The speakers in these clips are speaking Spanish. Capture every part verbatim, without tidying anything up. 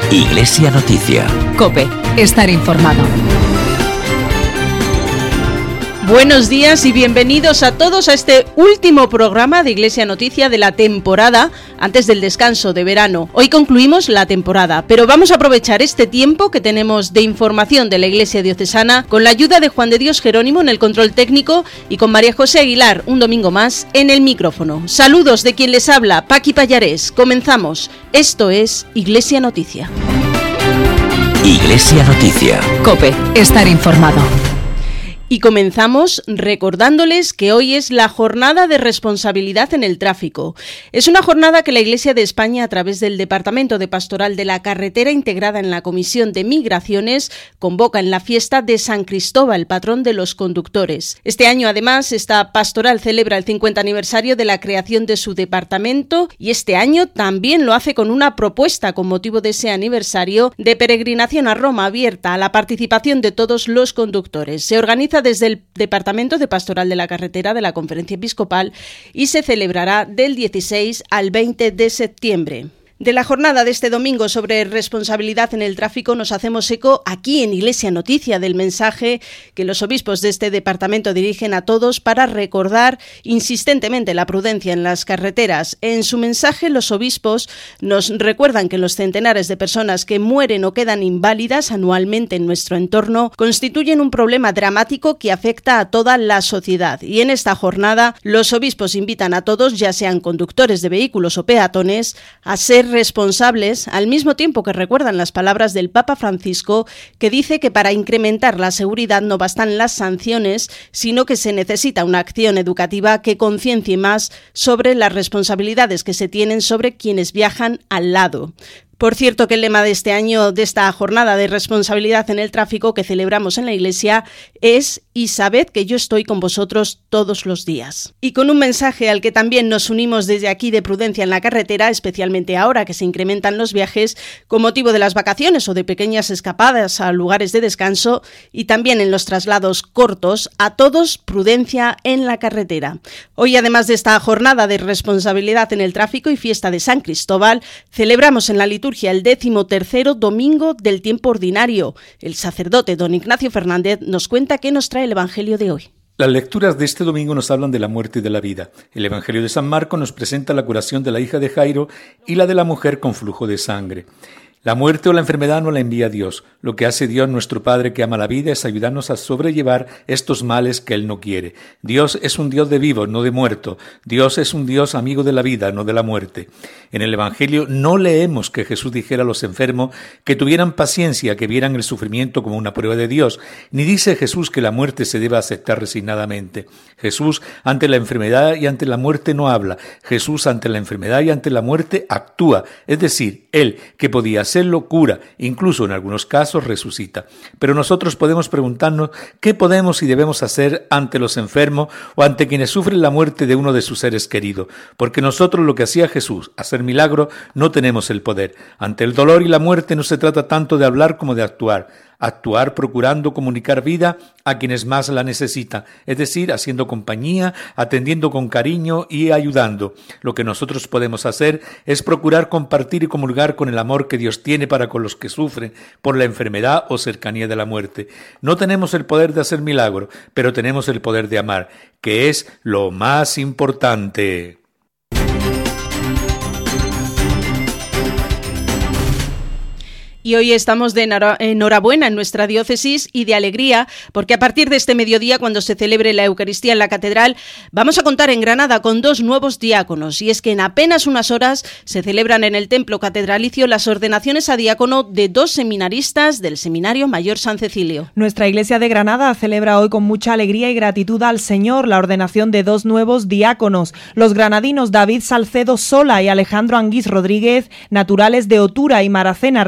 Iglesia Noticia. COPE. Estar informado. Buenos días y bienvenidos a todos a este último programa de Iglesia Noticia de la temporada antes del descanso de verano. Hoy concluimos la temporada, pero vamos a aprovechar este tiempo que tenemos de información de la Iglesia Diocesana con la ayuda de Juan de Dios Jerónimo en el control técnico y con María José Aguilar un domingo más en el micrófono. Saludos de quien les habla, Paqui Pallarés. Comenzamos. Esto es Iglesia Noticia. Iglesia Noticia. COPE. Estar informado. Y comenzamos recordándoles que hoy es la Jornada de Responsabilidad en el Tráfico. Es una jornada que la Iglesia de España, a través del Departamento de Pastoral de la Carretera, integrada en la Comisión de Migraciones, convoca en la fiesta de San Cristóbal, patrón de los conductores. Este año, además, esta pastoral celebra el cincuenta aniversario de la creación de su departamento y este año también lo hace con una propuesta con motivo de ese aniversario de peregrinación a Roma abierta a la participación de todos los conductores. Se organiza desde el Departamento de Pastoral de la Carretera de la Conferencia Episcopal y se celebrará del dieciséis al veinte de septiembre. De la jornada de este domingo sobre responsabilidad en el tráfico nos hacemos eco aquí en Iglesia Noticia del mensaje que los obispos de este departamento dirigen a todos para recordar insistentemente la prudencia en las carreteras. En su mensaje los obispos nos recuerdan que los centenares de personas que mueren o quedan inválidas anualmente en nuestro entorno constituyen un problema dramático que afecta a toda la sociedad. Y en esta jornada los obispos invitan a todos, ya sean conductores de vehículos o peatones, a ser responsables, al mismo tiempo que recuerdan las palabras del Papa Francisco, que dice que para incrementar la seguridad no bastan las sanciones, sino que se necesita una acción educativa que conciencie más sobre las responsabilidades que se tienen sobre quienes viajan al lado. Por cierto, que el lema de este año, de esta jornada de responsabilidad en el tráfico que celebramos en la Iglesia, es «Y sabed que yo estoy con vosotros todos los días». Y con un mensaje al que también nos unimos desde aquí de prudencia en la carretera, especialmente ahora que se incrementan los viajes con motivo de las vacaciones o de pequeñas escapadas a lugares de descanso y también en los traslados cortos, a todos prudencia en la carretera. Hoy, además de esta jornada de responsabilidad en el tráfico y fiesta de San Cristóbal, celebramos en la liturgia el décimo tercero domingo del tiempo ordinario. El sacerdote don Ignacio Fernández nos cuenta qué nos trae el Evangelio de hoy. Las lecturas de este domingo nos hablan de la muerte y de la vida. El Evangelio de San Marcos nos presenta la curación de la hija de Jairo y la de la mujer con flujo de sangre. La muerte o la enfermedad no la envía Dios. Lo que hace Dios, nuestro Padre que ama la vida, es ayudarnos a sobrellevar estos males que Él no quiere. Dios es un Dios de vivos, no de muertos. Dios es un Dios amigo de la vida, no de la muerte. En el Evangelio no leemos que Jesús dijera a los enfermos que tuvieran paciencia, que vieran el sufrimiento como una prueba de Dios. Ni dice Jesús que la muerte se deba aceptar resignadamente. Jesús ante la enfermedad y ante la muerte no habla. Jesús ante la enfermedad y ante la muerte actúa. Es decir, Él, que podía hacerlo, cura, incluso en algunos casos resucita. Pero nosotros podemos preguntarnos qué podemos y debemos hacer ante los enfermos o ante quienes sufren la muerte de uno de sus seres queridos, porque nosotros lo que hacía Jesús, hacer milagros, no tenemos el poder. Ante el dolor y la muerte no se trata tanto de hablar como de actuar. Actuar procurando comunicar vida a quienes más la necesitan, es decir, haciendo compañía, atendiendo con cariño y ayudando. Lo que nosotros podemos hacer es procurar compartir y comulgar con el amor que Dios tiene para con los que sufren por la enfermedad o cercanía de la muerte. No tenemos el poder de hacer milagros, pero tenemos el poder de amar, que es lo más importante. Y hoy estamos de enhorabuena en nuestra diócesis y de alegría, porque a partir de este mediodía, cuando se celebre la Eucaristía en la Catedral, vamos a contar en Granada con dos nuevos diáconos. Y es que en apenas unas horas se celebran en el Templo Catedralicio las ordenaciones a diácono de dos seminaristas del Seminario Mayor San Cecilio. Nuestra Iglesia de Granada celebra hoy con mucha alegría y gratitud al Señor la ordenación de dos nuevos diáconos, los granadinos David Salcedo Sola y Alejandro Anguís Rodríguez, naturales de Otura y Maracena, respectivamente,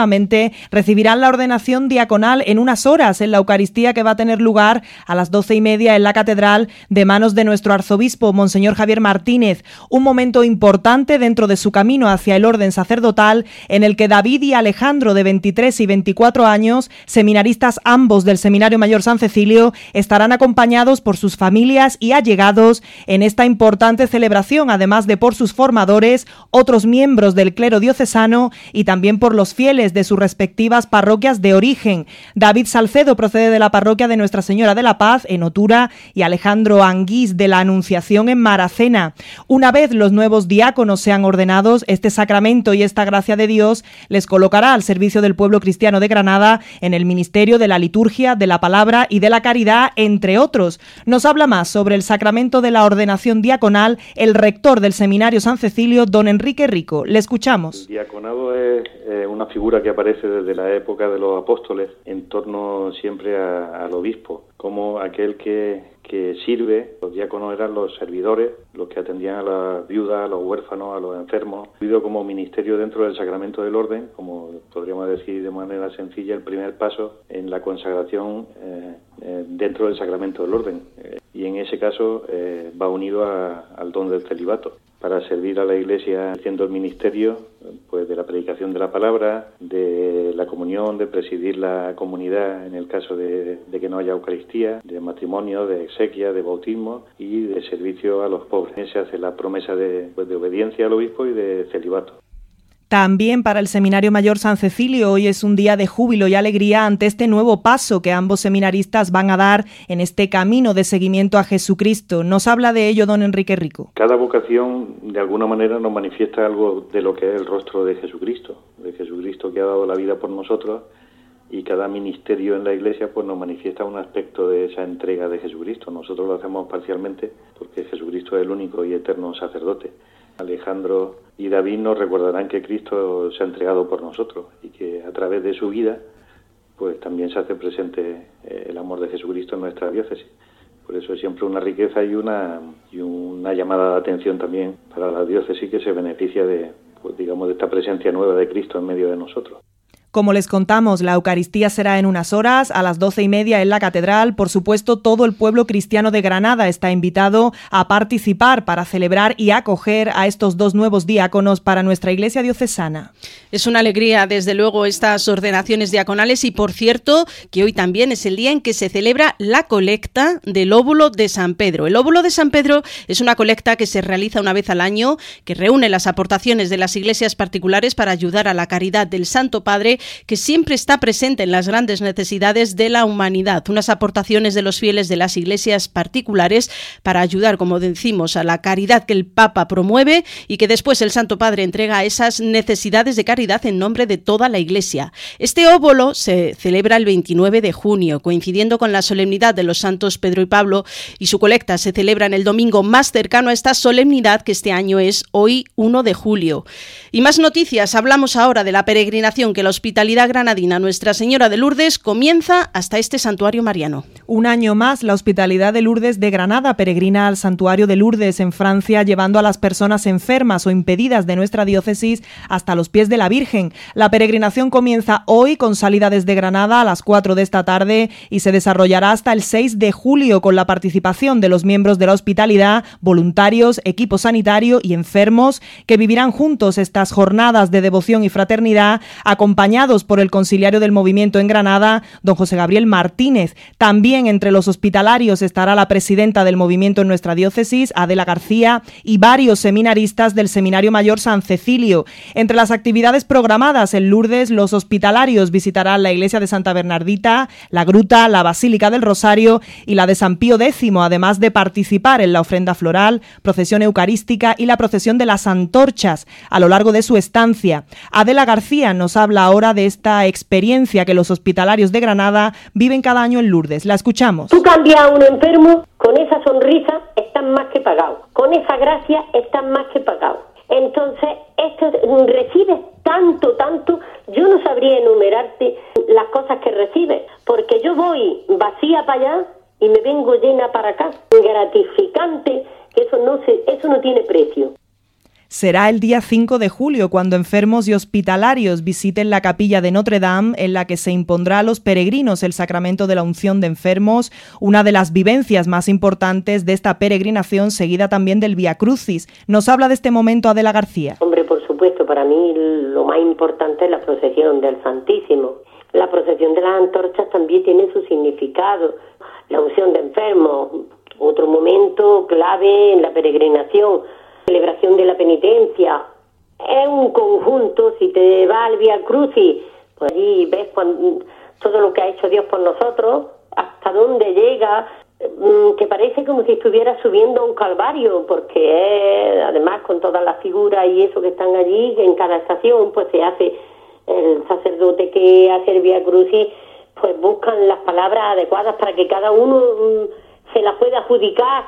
respectivamente, recibirán la ordenación diaconal en unas horas en la Eucaristía que va a tener lugar a las doce y media en la Catedral de manos de nuestro arzobispo, Monseñor Javier Martínez. Un momento importante dentro de su camino hacia el orden sacerdotal en el que David y Alejandro, de veintitrés y veinticuatro años, seminaristas ambos del Seminario Mayor San Cecilio, estarán acompañados por sus familias y allegados en esta importante celebración, además de por sus formadores, otros miembros del clero diocesano y también por los fieles de sus respectivas parroquias de origen. David Salcedo procede de la parroquia de Nuestra Señora de la Paz en Otura y Alejandro Anguís de la Anunciación en Maracena. Una vez los nuevos diáconos sean ordenados, este sacramento y esta gracia de Dios les colocará al servicio del pueblo cristiano de Granada en el ministerio de la liturgia, de la palabra y de la caridad, entre otros. Nos habla más sobre el sacramento de la ordenación diaconal el rector del Seminario San Cecilio, don Enrique Rico. Le escuchamos. El diaconado es eh, una figura que aparece desde la época de los apóstoles en torno siempre a, al obispo, como aquel que, que sirve. Los diáconos eran los servidores, los que atendían a las viudas, a los huérfanos, a los enfermos. Vivido como ministerio dentro del sacramento del orden, como podríamos decir de manera sencilla, el primer paso en la consagración eh, eh, dentro del sacramento del orden. Eh, y en ese caso eh, va unido a, al don del celibato, para servir a la Iglesia haciendo el ministerio pues de la predicación de la palabra, de la comunión, de presidir la comunidad en el caso de, de que no haya Eucaristía, de matrimonio, de exequia, de bautismo y de servicio a los pobres. Se hace la promesa de, pues, de obediencia al obispo y de celibato. También para el Seminario Mayor San Cecilio hoy es un día de júbilo y alegría ante este nuevo paso que ambos seminaristas van a dar en este camino de seguimiento a Jesucristo. Nos habla de ello don Enrique Rico. Cada vocación de alguna manera nos manifiesta algo de lo que es el rostro de Jesucristo, de Jesucristo que ha dado la vida por nosotros, y cada ministerio en la Iglesia pues nos manifiesta un aspecto de esa entrega de Jesucristo. Nosotros lo hacemos parcialmente porque Jesucristo es el único y eterno sacerdote. Alejandro y David nos recordarán que Cristo se ha entregado por nosotros y que a través de su vida pues también se hace presente el amor de Jesucristo en nuestra diócesis. Por eso es siempre una riqueza y una y una llamada de atención también para la diócesis que se beneficia de, pues, digamos, de esta presencia nueva de Cristo en medio de nosotros. Como les contamos, la Eucaristía será en unas horas, a las doce y media en la Catedral. Por supuesto, todo el pueblo cristiano de Granada está invitado a participar para celebrar y acoger a estos dos nuevos diáconos para nuestra Iglesia diocesana. Es una alegría, desde luego, estas ordenaciones diaconales y, por cierto, que hoy también es el día en que se celebra la colecta del óvulo de San Pedro. El óvulo de San Pedro es una colecta que se realiza una vez al año, que reúne las aportaciones de las iglesias particulares para ayudar a la caridad del Santo Padre, que siempre está presente en las grandes necesidades de la humanidad. Unas aportaciones de los fieles de las iglesias particulares para ayudar, como decimos, a la caridad que el Papa promueve y que después el Santo Padre entrega a esas necesidades de caridad en nombre de toda la Iglesia. Este óbolo se celebra el veintinueve de junio, coincidiendo con la solemnidad de los santos Pedro y Pablo, y su colecta se celebra en el domingo más cercano a esta solemnidad, que este año es hoy, primero de julio. Y más noticias. Hablamos ahora de la peregrinación que la Hospitalidad Granadina Nuestra Señora de Lourdes comienza hasta este santuario mariano. Un año más, la Hospitalidad de Lourdes de Granada peregrina al santuario de Lourdes en Francia, llevando a las personas enfermas o impedidas de nuestra diócesis hasta los pies de la Virgen. La peregrinación comienza hoy con salida desde Granada a las cuatro de esta tarde y se desarrollará hasta el seis de julio con la participación de los miembros de la Hospitalidad, voluntarios, equipo sanitario y enfermos que vivirán juntos estas jornadas de devoción y fraternidad, acompañados por el conciliario del movimiento en Granada, don José Gabriel Martínez. También entre los hospitalarios estará la presidenta del movimiento en nuestra diócesis, Adela García, y varios seminaristas del Seminario Mayor San Cecilio. Entre las actividades programadas en Lourdes, los hospitalarios visitarán la iglesia de Santa Bernardita, la gruta, la Basílica del Rosario y la de San Pío X, además de participar en la ofrenda floral, procesión eucarística y la procesión de las antorchas a lo largo de su estancia. Adela García nos habla ahora de esta experiencia que los hospitalarios de Granada viven cada año en Lourdes. La escuchamos. Tú cambias a un enfermo, con esa sonrisa están más que pagados, con esa gracia están más que pagados. Entonces, esto recibes tanto, tanto, yo no sabría enumerarte las cosas que recibes, porque yo voy vacía para allá y me vengo llena para acá. Gratificante, que eso no se, eso no tiene precio. Será el día cinco de julio cuando enfermos y hospitalarios visiten la capilla de Notre Dame, en la que se impondrá a los peregrinos el sacramento de la unción de enfermos, una de las vivencias más importantes de esta peregrinación, seguida también del Vía Crucis. Nos habla de este momento Adela García. Hombre, por supuesto, para mí lo más importante es la procesión del Santísimo. La procesión de las antorchas también tiene su significado. La unción de enfermos, otro momento clave en la peregrinación. Celebración de la penitencia, es un conjunto. Si te vas al Vía Crucis, pues allí ves cuando, todo lo que ha hecho Dios por nosotros, hasta dónde llega, que parece como si estuviera subiendo a un calvario, porque es, además con todas las figuras y eso que están allí, en cada estación pues se hace, el sacerdote que hace el Vía Crucis, pues buscan las palabras adecuadas para que cada uno se las pueda adjudicar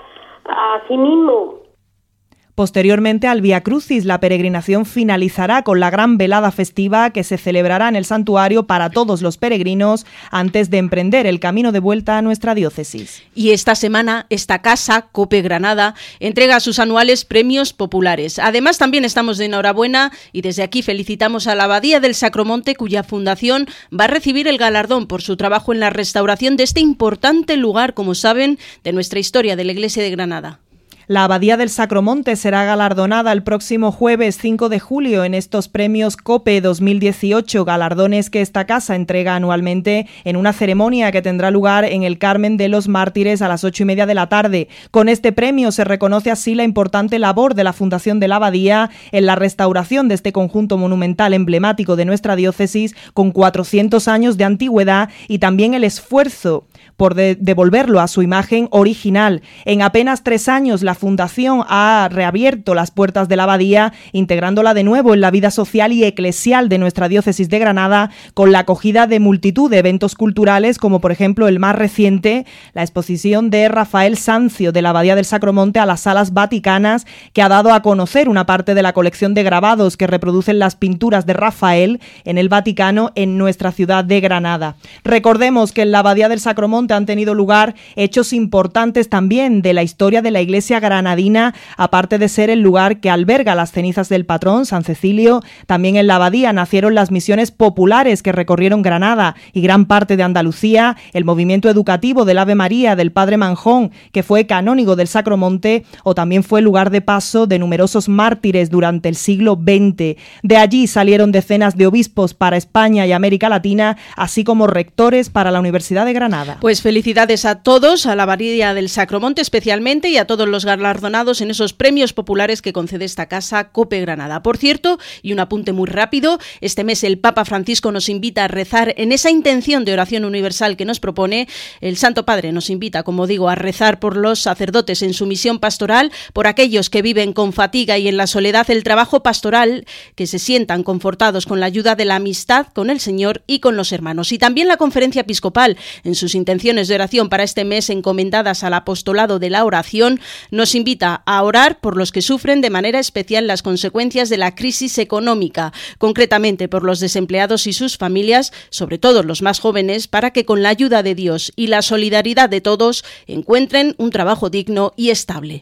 a sí mismo. Posteriormente al Vía Crucis, la peregrinación finalizará con la gran velada festiva que se celebrará en el santuario para todos los peregrinos antes de emprender el camino de vuelta a nuestra diócesis. Y esta semana, esta casa, COPE Granada, entrega sus anuales premios populares. Además, también estamos de enhorabuena y desde aquí felicitamos a la Abadía del Sacromonte, cuya fundación va a recibir el galardón por su trabajo en la restauración de este importante lugar, como saben, de nuestra historia de la Iglesia de Granada. La Abadía del Sacromonte será galardonada el próximo jueves cinco de julio en estos premios COPE dos mil dieciocho, galardones que esta casa entrega anualmente en una ceremonia que tendrá lugar en el Carmen de los Mártires a las ocho y media de la tarde. Con este premio se reconoce así la importante labor de la Fundación de la Abadía en la restauración de este conjunto monumental emblemático de nuestra diócesis con cuatrocientos años de antigüedad y también el esfuerzo por de- devolverlo a su imagen original. En apenas tres años la Fundación ha reabierto las puertas de la abadía, integrándola de nuevo en la vida social y eclesial de nuestra diócesis de Granada, con la acogida de multitud de eventos culturales, como por ejemplo el más reciente, la exposición de Rafael Sancio de la Abadía del Sacromonte a las Salas Vaticanas, que ha dado a conocer una parte de la colección de grabados que reproducen las pinturas de Rafael en el Vaticano en nuestra ciudad de Granada. Recordemos que en la Abadía del Sacromonte han tenido lugar hechos importantes también de la historia de la Iglesia granadina, aparte de ser el lugar que alberga las cenizas del patrón, San Cecilio. También en la abadía nacieron las misiones populares que recorrieron Granada y gran parte de Andalucía, el movimiento educativo del Ave María del Padre Manjón, que fue canónigo del Sacromonte, o también fue lugar de paso de numerosos mártires durante el siglo veinte. De allí salieron decenas de obispos para España y América Latina, así como rectores para la Universidad de Granada. Pues felicidades a todos, a la Abadía del Sacromonte especialmente y a todos los galardonados en esos premios populares que concede esta casa COPE Granada. Por cierto, y un apunte muy rápido, este mes el Papa Francisco nos invita a rezar en esa intención de oración universal que nos propone. El Santo Padre nos invita, como digo, a rezar por los sacerdotes en su misión pastoral, por aquellos que viven con fatiga y en la soledad el trabajo pastoral, que se sientan confortados con la ayuda de la amistad con el Señor y con los hermanos. Y también la Conferencia Episcopal, en sus intenciones de oración para este mes encomendadas al apostolado de la oración, nos invita a orar por los que sufren de manera especial las consecuencias de la crisis económica, concretamente por los desempleados y sus familias, sobre todo los más jóvenes, para que con la ayuda de Dios y la solidaridad de todos encuentren un trabajo digno y estable.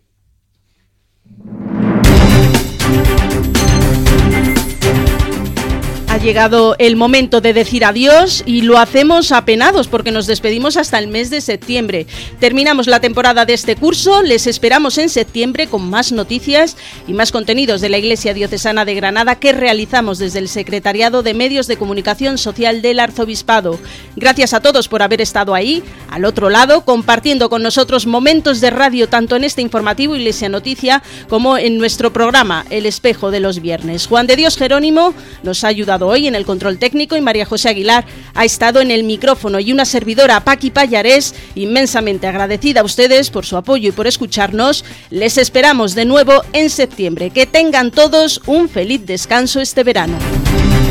Ha llegado el momento de decir adiós y lo hacemos apenados porque nos despedimos hasta el mes de septiembre. Terminamos la temporada de este curso, les esperamos en septiembre con más noticias y más contenidos de la Iglesia Diocesana de Granada que realizamos desde el Secretariado de Medios de Comunicación Social del Arzobispado. Gracias a todos por haber estado ahí, al otro lado, compartiendo con nosotros momentos de radio tanto en este informativo Iglesia Noticia como en nuestro programa El Espejo de los Viernes. Juan de Dios Jerónimo nos ha ayudado hoy en el control técnico y María José Aguilar ha estado en el micrófono, y una servidora, Paqui Pallarés, inmensamente agradecida a ustedes por su apoyo y por escucharnos. Les esperamos de nuevo en septiembre. Que tengan todos un feliz descanso este verano.